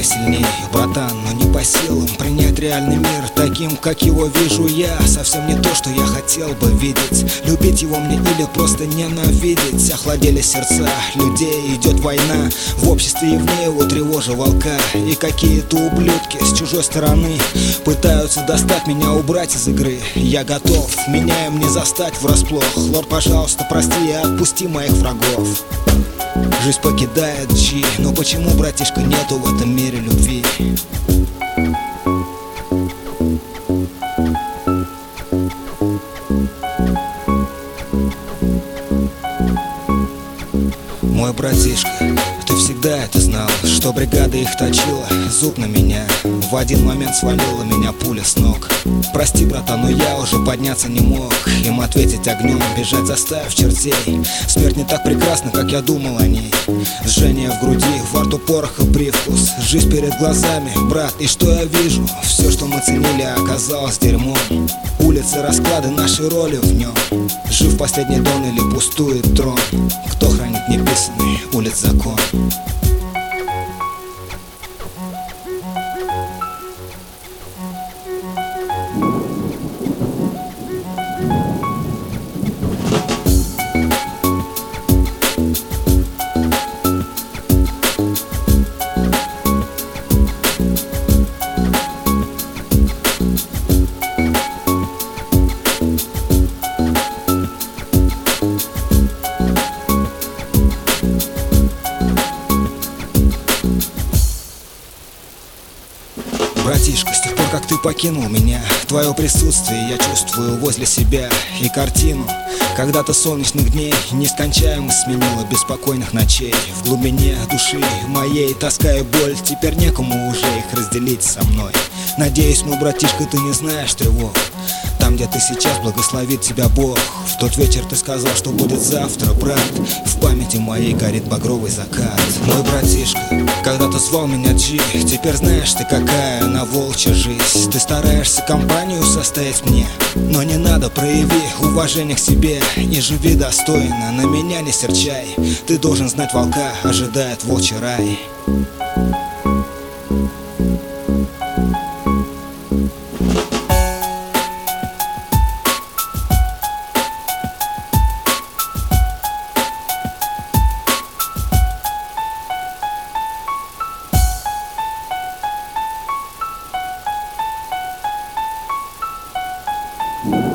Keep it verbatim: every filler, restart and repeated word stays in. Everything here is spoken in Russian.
сильнее, братан, но не по силам принять реальный мир таким, как его вижу я. Совсем не то, что я хотел бы видеть. Любить его мне или просто ненавидеть. Охладели сердца людей, идет война в обществе и вне его, тревожа волка. И какие-то ублюдки с чужой стороны пытаются достать меня, убрать из игры. Я готов, меня им не застать врасплох. Лорд, пожалуйста, прости и отпусти моих врагов. Жизнь покидает Джи, но почему, братишка, нету в этом мире любви? Мой братишка, ты всегда это знал, что бригада их точила зуб на меня. В один момент свалила меня пуля с ног. Прости, братан, но я уже подняться не мог. Им ответить огнем, бежать заставив чертей. Смерть не так прекрасна, как я думал о ней. Жжение в груди, во рту порох и привкус. Жизнь перед глазами, брат, и что я вижу? Все, что мы ценили, оказалось дерьмом. Улицы, расклады, наши роли в нем. Жив последний дон или пустует трон? Кто хранит неписанный улиц закон? Братишка, с тех пор, как ты покинул меня, твое присутствие я чувствую возле себя. И картину когда-то солнечных дней нескончаемо сменила беспокойных ночей. В глубине души моей тоска и боль, теперь некому уже их разделить со мной. Надеюсь, мой братишка, ты не знаешь тревог. Там, где ты сейчас, благословит тебя Бог. В тот вечер ты сказал, что будет завтра, брат. В памяти моей горит багровый закат. Мой братишка, когда ты звал меня Джи, теперь знаешь ты, какая она волчья жизнь. Ты стараешься компанию составить мне, но не надо, прояви уважение к себе и живи достойно, на меня не серчай. Ты должен знать, волка ожидает волчий рай. you